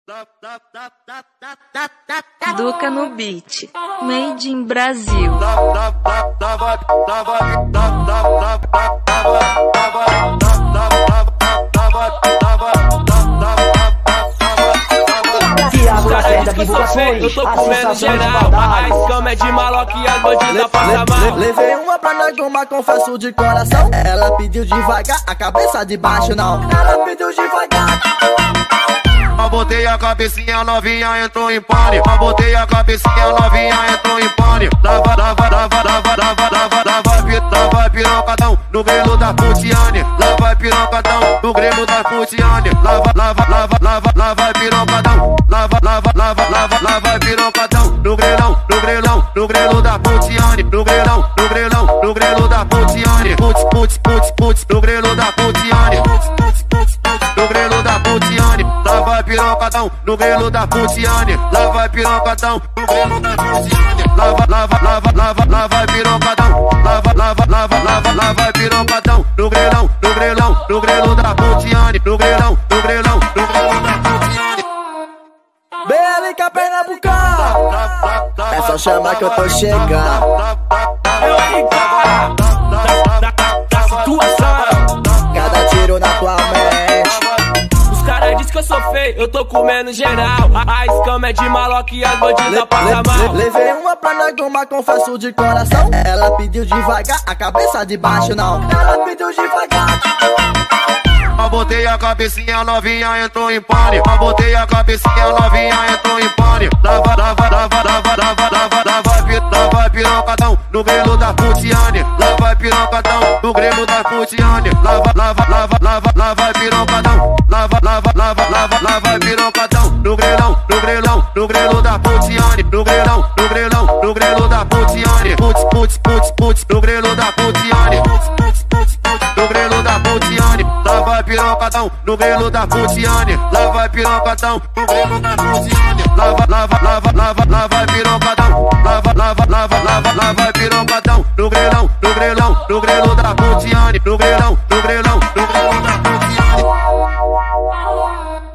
Duca no beat, made in Brasil. Eu tô comendo geral, a escama é de maloca e as bandidas passam mal. Levei uma pra nós tomar, confesso de coração. Ela pediu devagar, a cabeça de baixo não. Ela pediu devagar. Eu botei a cabecinha, novinha entrou em pânico. Eu botei a cabecinha, novinha entrou em pânico. Lá vai pirocadão no grelo da Putiane. Lá vai pirocadão no grelo da Putiane. Lá vai pirocadão. Lá vai pirocadão no grelão da Putiane. No grelo da Putiane. Putz, no grelo da Putiane. No grelo da Putiane. Lá vai pirocadão no grelo da Putiane. Lá vai pirocadão no grelo da Putiane. Lá vai pirocadão. Lá vai pirocadão no grelo da Putiane. No grelo da Putiane. BLK Pernambucano. É só chamar que eu tô chegando. É o RK da situação. Cada tiro na tua mente. Os caras dizem que eu sou feio, eu tô comendo geral. A escama é de maloca e as bandidas passam mal. Levei uma pra nós tomar, confesso de coração. Ela pediu devagar, a cabeça de baixo não. Ela pediu devagar. Eu botei a cabecinha, novinha entrou em pânico. Eu botei a cabecinha, novinha entrou em pânico. Lá vai pirocadão no grelo da Putiane. Lá vai pirocadão no grelo da Putiane. Lá vai pirocadão. Lá vai pirocadão no grelo da Putiane. No grelo da Putiane. Putz, no grelo da Putiane. No grelo da Putiane. Lá vai pirocadão no grelo da Putiane. Lá vai pirocadão no grelo da Putiane. Lá vai pirocadão. Lá vai pirocadão no grelo da Putiane. No grelo